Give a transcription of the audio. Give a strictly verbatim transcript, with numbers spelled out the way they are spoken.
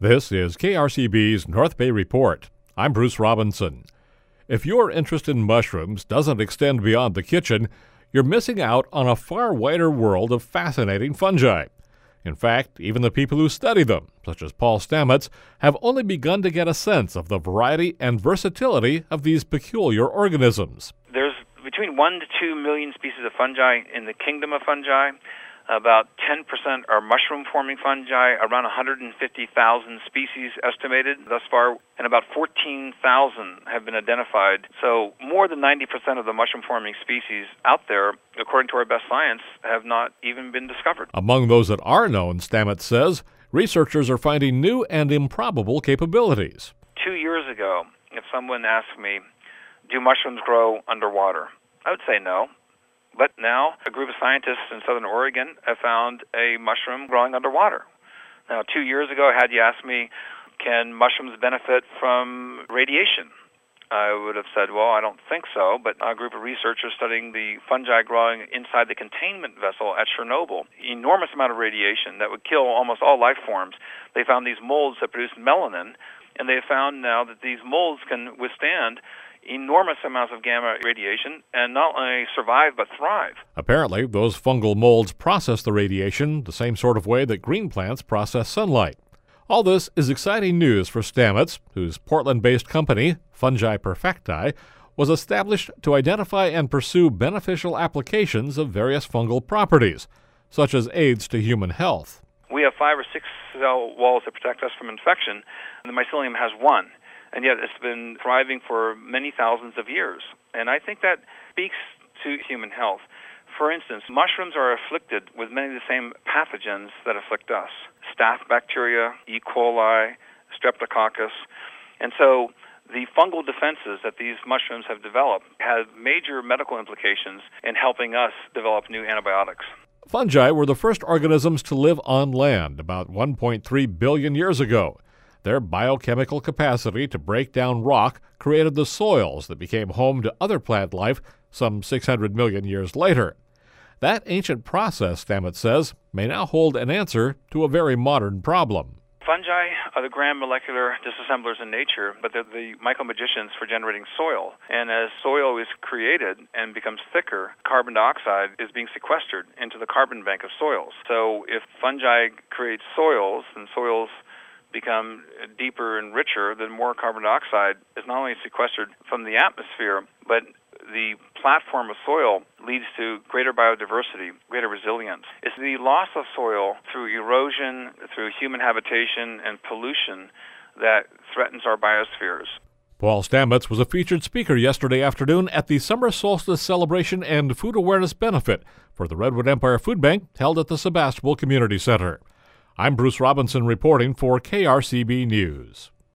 This is K R C B's North Bay Report. I'm Bruce Robinson. If your interest in mushrooms doesn't extend beyond the kitchen, you're missing out on a far wider world of fascinating fungi. In fact, even the people who study them, such as Paul Stamets, have only begun to get a sense of the variety and versatility of these peculiar organisms. There's between one to two million species of fungi in the kingdom of fungi. About ten percent are mushroom-forming fungi, around one hundred fifty thousand species estimated thus far, and about fourteen thousand have been identified. So more than ninety percent of the mushroom-forming species out there, according to our best science, have not even been discovered. Among those that are known, Stamets says, researchers are finding new and improbable capabilities. Two years ago, if someone asked me, do mushrooms grow underwater? I would say no. But now, a group of scientists in southern Oregon have found a mushroom growing underwater. Now, two years ago, had you asked me, can mushrooms benefit from radiation? I would have said, well, I don't think so, but a group of researchers studying the fungi growing inside the containment vessel at Chernobyl, enormous amount of radiation that would kill almost all life forms. They found these molds that produce melanin, and they have found now that these molds can withstand enormous amounts of gamma radiation and not only survive but thrive. Apparently, those fungal molds process the radiation the same sort of way that green plants process sunlight. All this is exciting news for Stamets, whose Portland-based company, Fungi Perfecti, was established to identify and pursue beneficial applications of various fungal properties, such as aids to human health. We have five or six cell walls that protect us from infection, and the mycelium has one. And yet it's been thriving for many thousands of years. And I think that speaks to human health. For instance, mushrooms are afflicted with many of the same pathogens that afflict us. Staph bacteria, E. coli, streptococcus. And so the fungal defenses that these mushrooms have developed have major medical implications in helping us develop new antibiotics. Fungi were the first organisms to live on land about one point three billion years ago. Their biochemical capacity to break down rock created the soils that became home to other plant life some six hundred million years later. That ancient process, Stamets says, may now hold an answer to a very modern problem. Fungi are the grand molecular disassemblers in nature, but they're the micro-magicians for generating soil. And as soil is created and becomes thicker, carbon dioxide is being sequestered into the carbon bank of soils. So if fungi create soils, and soils become deeper and richer, then more carbon dioxide is not only sequestered from the atmosphere, but the platform of soil leads to greater biodiversity, greater resilience. It's the loss of soil through erosion, through human habitation and pollution that threatens our biospheres. Paul Stamets was a featured speaker yesterday afternoon at the Summer Solstice Celebration and Food Awareness Benefit for the Redwood Empire Food Bank held at the Sebastopol Community Center. I'm Bruce Robinson reporting for K R C B News.